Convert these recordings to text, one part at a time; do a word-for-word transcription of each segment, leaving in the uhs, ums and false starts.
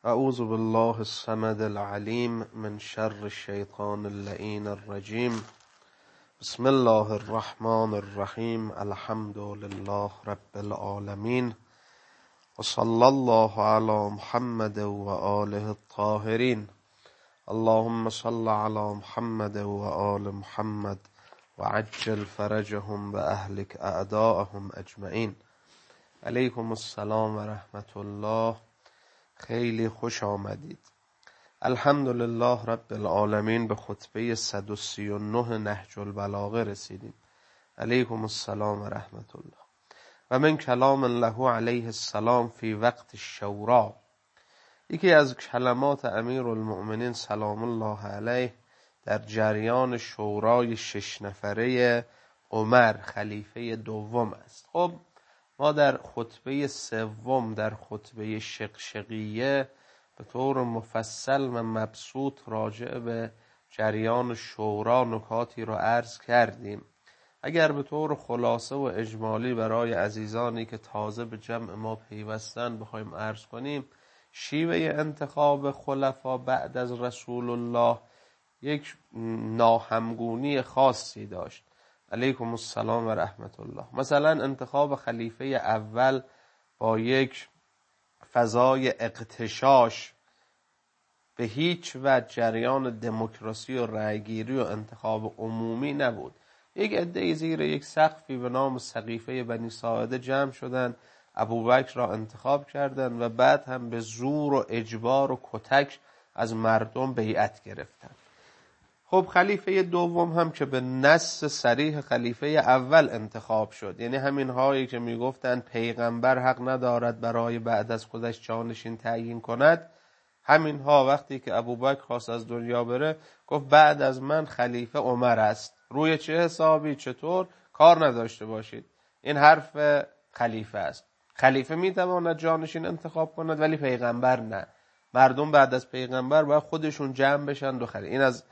اعوذ بالله الصمد العلیم من شر الشیطان اللعین الرجیم. بسم الله الرحمن الرحیم. الحمد لله رب العالمین و صلی الله علی محمد و آله الطاهرین. اللهم صل علی محمد و آل محمد و عجل فرجهم و اهلک اعداءهم اجمعین. علیکم السلام و رحمت الله. خیلی خوش آمدید. الحمدلله رب العالمین. به خطبه صد و سی و نه نهج البلاغه رسیدیم. علیکم السلام و رحمت الله. و من کلام له علیه السلام فی وقت الشورا. یکی از کلمات امیر المؤمنین سلام الله علیه در جریان شورای شش نفره عمر خلیفه دوم است. خب ما در خطبه سوم در خطبه شقشقیه به طور مفصل و مبسوط راجع به جریان شورا نکاتی را عرض کردیم. اگر به طور خلاصه و اجمالی برای عزیزانی که تازه به جمع ما پیوستن بخوایم عرض کنیم، شیوه انتخاب خلفا بعد از رسول الله یک ناهمگونی خاصی داشت. علیکم السلام و رحمت الله. مثلا انتخاب خلیفه اول با یک فضای اغتشاش به هیچ وجه جریان دموکراسی و رأیگیری و انتخاب عمومی نبود. یک عده زیر یک سقفی به نام سقیفه بنی ساعده جمع شدند، ابوبکر را انتخاب کردند و بعد هم به زور و اجبار و کتک از مردم بیعت گرفتند. خب خلیفه دوم هم که به نص صریح خلیفه اول انتخاب شد، یعنی همین هایی که میگفتند پیغمبر حق ندارد برای بعد از خودش جانشین تعیین کند، همین ها وقتی که ابوبکر خواست از دنیا بره گفت بعد از من خلیفه عمر است. روی چه حسابی چطور کار نداشته باشید، این حرف خلیفه است. خلیفه میتواند جانشین انتخاب کند ولی پیغمبر نه. مردم بعد از پیغمبر باید خودشون جمع بشن و خلیفه. این از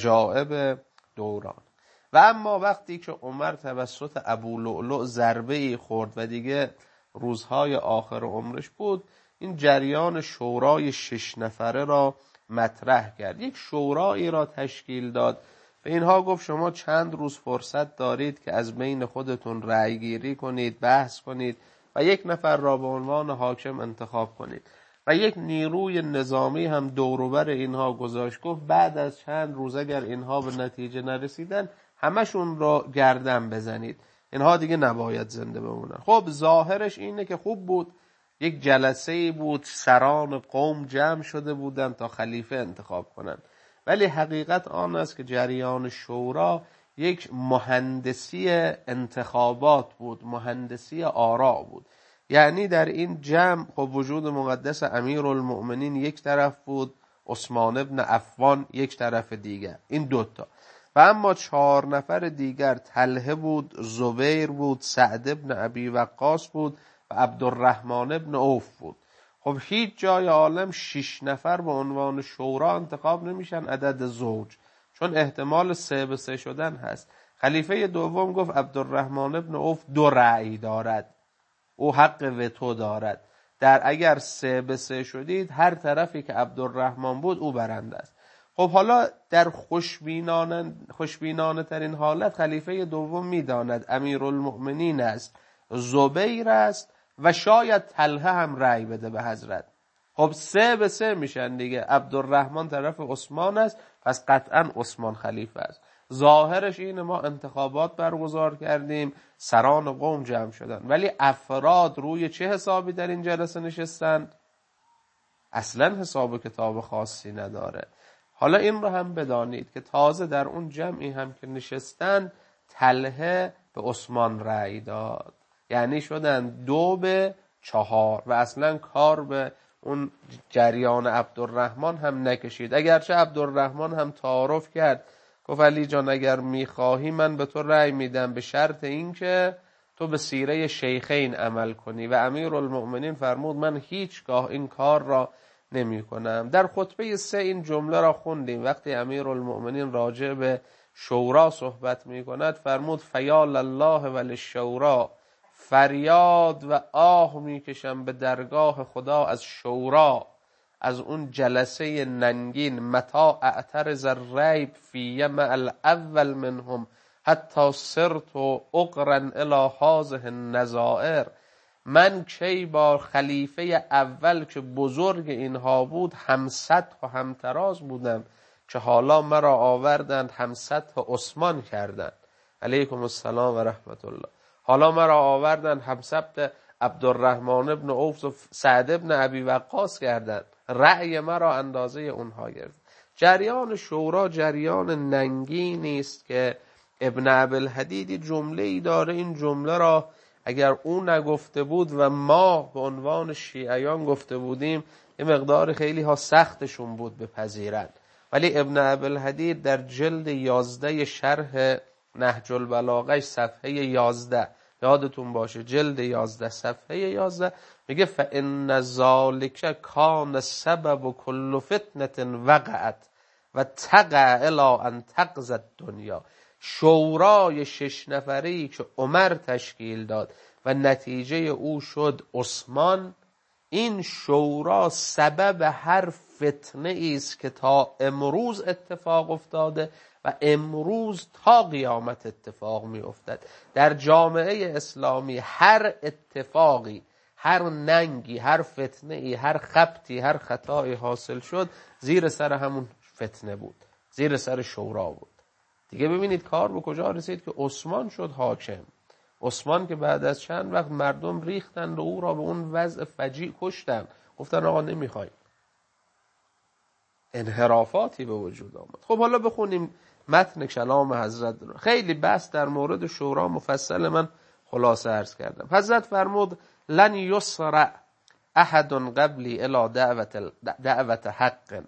عجائب دوران. و اما وقتی که عمر توسط ابو لؤلؤ ضربه ای خورد و دیگه روزهای آخر عمرش بود، این جریان شورای شش نفره را مطرح کرد. یک شورایی را تشکیل داد. به اینها گفت شما چند روز فرصت دارید که از بین خودتون رأی گیری کنید، بحث کنید و یک نفر را به عنوان حاکم انتخاب کنید. و یک نیروی نظامی هم دوروبر اینها گذاشت. گفت بعد از چند روز اگر اینها به نتیجه نرسیدن همشون را گردن بزنید، اینها دیگه نباید زنده بمونن. خب ظاهرش اینه که خوب بود، یک جلسه بود، سران قوم جمع شده بودن تا خلیفه انتخاب کنن. ولی حقیقت آن است که جریان شورا یک مهندسی انتخابات بود، مهندسی آرا بود. یعنی در این جمع خب وجود مقدس امیر المؤمنین یک طرف بود، عثمان ابن عفان یک طرف دیگر، این دوتا. و اما چهار نفر دیگر طلحه بود، زبیر بود، سعد ابن ابی وقاص بود و عبدالرحمن ابن عوف بود. خب هیچ جای عالم شش نفر به عنوان شورا انتخاب نمیشن عدد زوج، چون احتمال سه به سه شدن هست. خلیفه دوم گفت عبدالرحمن ابن عوف دو رأی دارد، او حق وتو دارد. در اگر سه به سه شدید هر طرفی که عبدالرحمن بود او برنده است. خب حالا در خوشبینانه خوشبینانه ترین حالت خلیفه دوم میداند امیر المؤمنین است، زبیر است و شاید طلحه هم رأی بده به حضرت. خب سه به سه میشن دیگه. عبدالرحمن طرف عثمان است، پس قطعا عثمان خلیفه است. ظاهرش اینه ما انتخابات برگزار کردیم، سران قوم جمع شدن، ولی افراد روی چه حسابی در این جلسه نشستن؟ اصلا حساب کتاب خاصی نداره. حالا این رو هم بدانید که تازه در اون جمعی هم که نشستن طلحه به عثمان رأی داد، یعنی شدن دو به چهار و اصلا کار به اون جریان عبدالرحمن هم نکشید. اگرچه عبدالرحمن هم تعارف کرد، گفت علی جان اگر میخواهی من به تو رأی میدم به شرط این که تو به سیره شیخین عمل کنی. و امیر المؤمنین فرمود من هیچگاه این کار را نمی کنم. در خطبه سه این جمله را خوندیم. وقتی امیر المؤمنین راجع به شورا صحبت می کند فرمود فیال الله وللشورا، فریاد و آه می کشم به درگاه خدا از شورا. از اون جلسه ننگین، متا اعترض الریب فی مع الاول منهم حتی صرت و اقرن الی هذه النظائر. من کی با خلیفه اول که بزرگ اینها بود همسطح و همتراز بودم که حالا مرا آوردند همسطح عثمان کردند علیکم السلام و رحمت الله. حالا مرا آوردند همسطح عبدالرحمن ابن عوف و سعد ابن ابی وقاص کردند. رأی مرا اندازه اونها گرفت. جریان شورا جریان ننگینی است که ابن ابوالحدید جمله‌ای داره. این جمله را اگر او نگفته بود و ما به عنوان شیعیان گفته بودیم یه مقدار خیلی ها سختشون بود بپذیرند، ولی ابن ابوالحدید در جلد یازده شرح نهج البلاغه صفحه یازده، یادتون باشه جلد یازده صفحه یازده، میگه فإن ذلک کان سبب کل فتنة وقعت و تقع الی ان تقضی الدنیا. شورای شش نفری که عمر تشکیل داد و نتیجه او شد عثمان، این شورا سبب هر فتنه است که تا امروز اتفاق افتاده و امروز تا قیامت اتفاق می افتد. در جامعه اسلامی هر اتفاقی، هر ننگی، هر فتنه ای، هر خبطی، هر خطایی حاصل شد زیر سر همون فتنه بود، زیر سر شورا بود. دیگه ببینید کار به کجا رسید که عثمان شد حاکم. عثمان که بعد از چند وقت مردم ریختن و او را به اون وضع فجیع کشتن، گفتن آقا نمیخوایم. انحرافاتی به وجود آمد. خب حالا بخونیم متن کلام حضرت. خیلی بحث در مورد شورا مفصل من خلاصه عرض کردم. حضرت فرمود لن یسرع احد قبلی الی دعوت دعوت حق.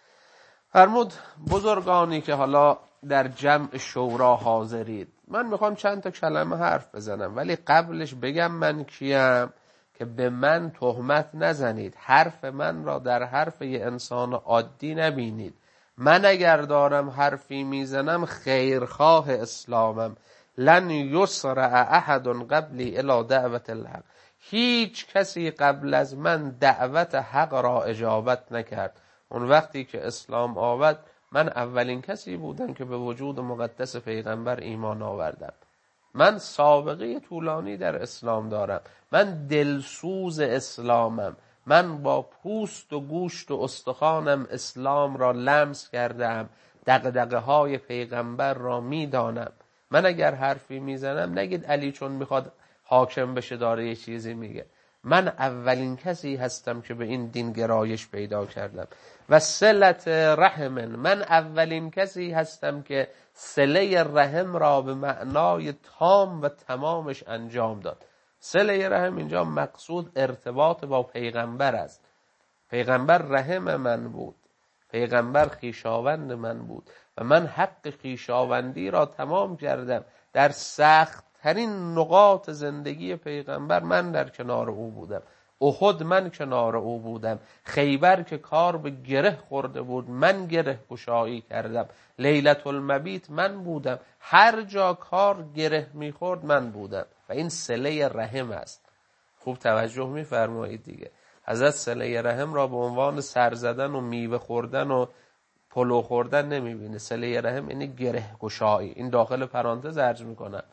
فرمود بزرگانی که حالا در جمع شورا حاضرید، من میخوام چند تا کلمه حرف بزنم ولی قبلش بگم من کیم که به من تهمت نزنید. حرف من را در حرف یه انسان عادی نبینید. من اگر دارم حرفی میزنم خیرخواه اسلامم. لن یسرع احد قبلی الی دعوت الحق. هیچ کسی قبل از من دعوت حق را اجابت نکرد. اون وقتی که اسلام آمد من اولین کسی بودم که به وجود مقدس پیغمبر ایمان آوردم. من سابقه طولانی در اسلام دارم. من دلسوز اسلامم. من با پوست و گوشت و استخوانم اسلام را لمس کردم. دغدغه های پیغمبر را میدانم. من اگر حرفی میزنم نگید علی چون میخواد حاکم بشه داره یه چیزی میگه. من اولین کسی هستم که به این دین گرایش پیدا کردم. و صلت رحم، من اولین کسی هستم که صله رحم را به معنای تام و تمامش انجام داد. صله رحم اینجا مقصود ارتباط با پیغمبر است. پیغمبر رحم من بود، پیغمبر خویشاوند من بود و من حق خویشاوندی را تمام کردم. در سخت ترین نقاط زندگی پیغمبر من در کنار او بودم. احد من کنار او بودم. خیبر که کار به گره خورده بود من گره گشایی کردم. لیلة المبیت من بودم. هر جا کار گره میخورد من بودم و این صله رحم است. خوب توجه میفرمایید دیگه. حضرت صله رحم را به عنوان سر زدن و میوه خوردن و پلو خوردن نمیبینه. صله رحم یعنی گره گشایی. این داخل پرانتز عرض میکنم.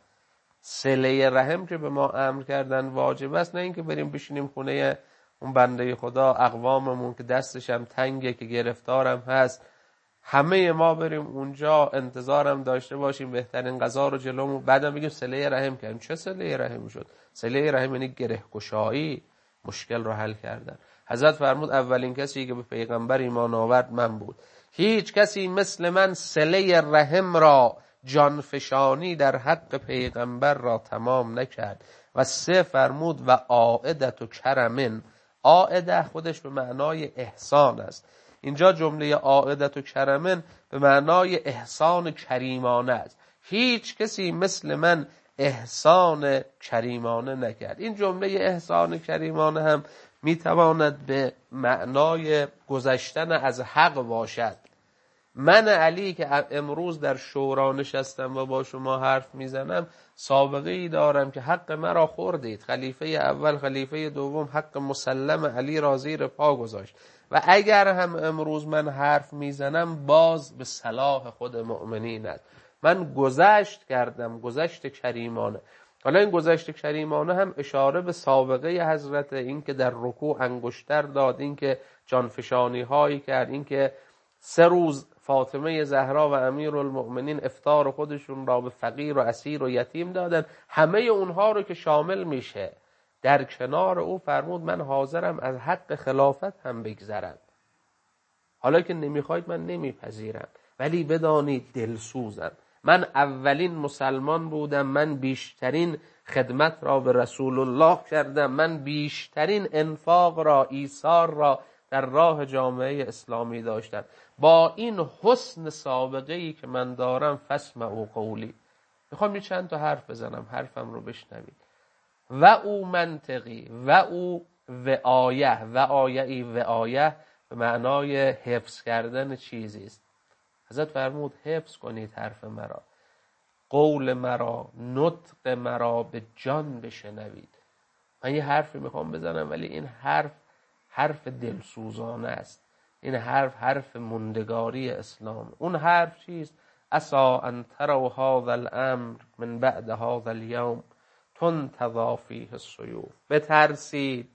صله رحم که به ما امر کردن واجب است، نه اینکه بریم بشینیم خونه اون بنده خدا اقواممون که دستش هم تنگه که گرفتارم هست همه ما بریم اونجا انتظارم داشته باشیم بهترین غذا رو جلومون بعدم بگیم صله رحم کردیم. چه صله رحمی شد؟ صله رحم یعنی گره گشایی، مشکل رو حل کردن. حضرت فرمود اولین کسی که به پیغمبر ایمان آورد من بود. هیچ کسی مثل من صله رحم را جانفشانی در حق پیغمبر را تمام نکرد. و سه فرمود و عائدت و کرمن. عائده خودش به معنای احسان است. اینجا جمله عائدت و کرمن به معنای احسان کریمانه است. هیچ کسی مثل من احسان کریمانه نکرد. این جمله احسان کریمانه هم میتواند به معنای گذشتن از حق باشد. من علی که امروز در شورا نشستم و با شما حرف میزنم سابقه ای دارم که حق مرا خوردید. خلیفه اول خلیفه دوم حق مسلم علی را زیر پا گذاشت. و اگر هم امروز من حرف میزنم باز به صلاح خود مؤمنین است. من گذشت کردم، گذشت کریمانه. حالا این گذشت کریمانه هم اشاره به سابقه حضرت، این که در رکوع انگشتر داد، این که جانفشانی هایی کرد، این که سه روز فاطمه زهرا و امیرالمؤمنین افطار خودشون را به فقیر و اسیر و یتیم دادن، همه اونها رو که شامل میشه. در کنار او فرمود من حاضرم از حق خلافت هم بگذرم، حالا که نمیخواید من نمیپذیرم، ولی بدانید دلسوزم. من اولین مسلمان بودم، من بیشترین خدمت را به رسول الله کردم، من بیشترین انفاق را، ایثار را در راه جامعه اسلامی داشتم. با این حسن سابقه‌ای که من دارم فاسمعوا قولی. میخوام یه چند تا حرف بزنم، حرفم رو بشنوید. و او منطقی و او وعایه، وعایه وعایه به معنای حفظ کردن چیزی است. حضرت فرمود حفظ کنید حرف مرا، قول مرا، نطق مرا به جان بشنوید. من یه حرفی میخوام بزنم ولی این حرف حرف دلسوزانه است، این حرف حرف موندگاری اسلام. اون حرف چیست؟ عسا ان تروا هذا الامر من بعد هذا اليوم تنتظی فیه السیوف. بترسید،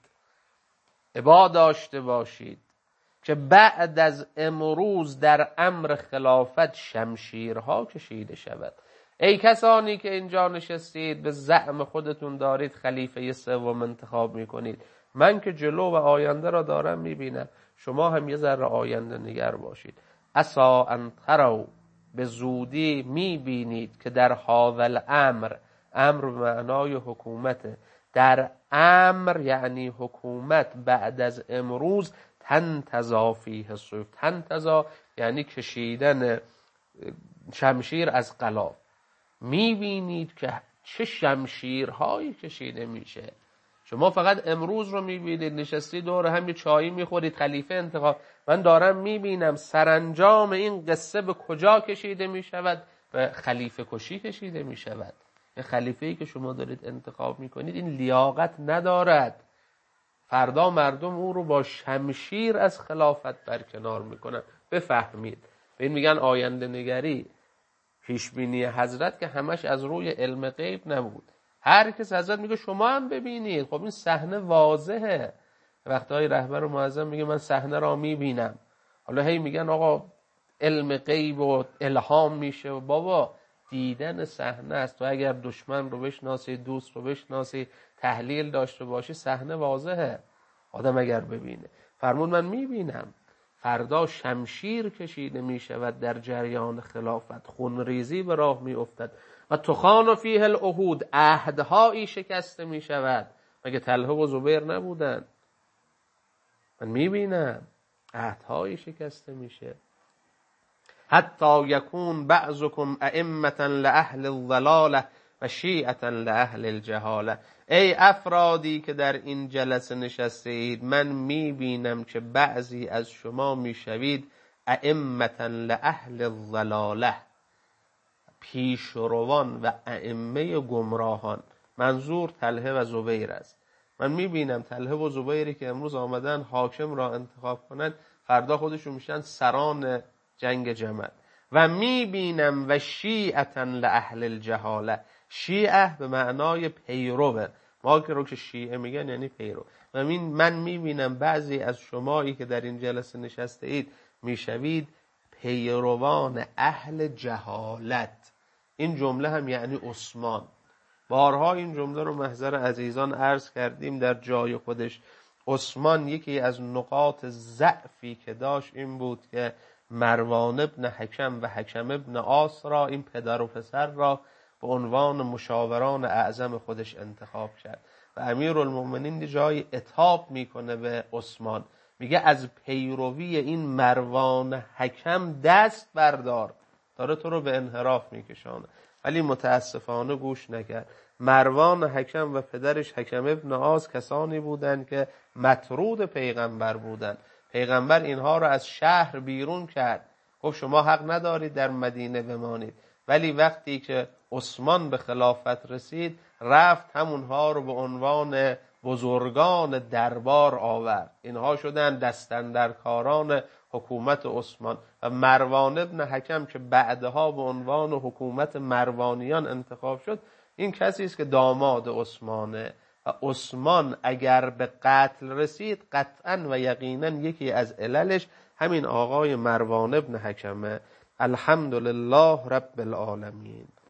ابا داشته باشید که بعد از امروز در امر خلافت شمشیرها کشیده شود. ای کسانی که اینجا نشستید به زعم خودتون دارید خلیفه سوم انتخاب میکنید، من که جلو و آینده را دارم میبینم، شما هم یه ذره آینده نگر باشید. عسا ان تروا، به زودی میبینید که در هذا الامر، امر به معنای حکومت، در امر یعنی حکومت بعد از امروز تنتزا فیه السیوف. تنتزا یعنی کشیدن شمشیر از غلاف. میبینید که چه شمشیرهایی کشیده میشه. شما فقط امروز رو میبینید، نشستی دور هم یه چایی میخورید، خلیفه انتخاب. من دارم میبینم سرانجام این قصه به کجا کشیده میشود؟ به خلیفه کشی کشیده میشود. این خلیفه‌ای که شما دارید انتخاب میکنید این لیاقت ندارد. فردا مردم او رو با شمشیر از خلافت برکنار میکنن. بفهمید. به این میگن آینده نگری. پیشبینی حضرت که همش از روی علم غیب نبود. هر کس حضرت میگه شما هم ببینید. خب این صحنه واضحه. وقتهای رهبر و معظم میگه من صحنه را میبینم. حالا هی میگن آقا علم غیب و الهام میشه. و بابا دیدن صحنه است. تو اگر دشمن رو بشناسی، دوست رو بشناسی، تحلیل داشته باشی، صحنه واضحه. آدم اگر ببینه. فرمود من میبینم فردا شمشیر کشیده می شود در جریان خلافت، خونریزی به راه می افتد و تخان فیه العهود، عهدهایی شکسته می شود. مگه طلحه و زبیر نبودن؟ من می بینم عهدهایی شکسته میشه. حتی یکون بعضکم ائمة لأهل الضلاله و شیعة لأهل الجهاله. ای افرادی که در این جلسه نشسته اید، من میبینم که بعضی از شما میشوید ائمة لأهل الضلاله، پیشروان و ائمه گمراهان. منظور طلحه و زبیر است. من میبینم طلحه و زبیری که امروز آمدن حاکم را انتخاب کنن، فردا خودشون میشن سران جنگ جمل. و میبینم و شیعة لأهل الجهاله، شیعه به معنای پیروه، ما که رو که شیعه میگن یعنی پیرو. و من میبینم بعضی از شمایی که در این جلسه نشسته اید میشوید پیروان اهل جهالت. این جمله هم یعنی عثمان. بارها این جمله رو محضر عزیزان عرض کردیم در جای خودش. عثمان یکی از نقاط ضعفی که داشت این بود که مروان ابن حکم و حکم ابن عاص را، این پدر و پسر را، به عنوان مشاوران اعظم خودش انتخاب کرد. و امیرالمؤمنین جای عتاب میکنه به عثمان، میگه از پیروی این مروان حکم دست بردار، داره تو رو به انحراف میکشانه. ولی متاسفانه گوش نکرد. مروان حکم و پدرش حکم ابن عاص کسانی بودند که مطرود پیغمبر بودند. پیغمبر اینها را از شهر بیرون کرد، گفت شما حق ندارید در مدینه بمانید. ولی وقتی که عثمان به خلافت رسید، رفت همونها رو به عنوان بزرگان دربار آورد. اینها شدن دستاندرکاران حکومت عثمان و مروان ابن حکم که بعدها به عنوان حکومت مروانیان انتخاب شد، این کسی است که داماد عثمانه و عثمان اگر به قتل رسید قطعا و یقینا یکی از عللش همین آقای مروان ابن حکمه. الحمدلله رب العالمین.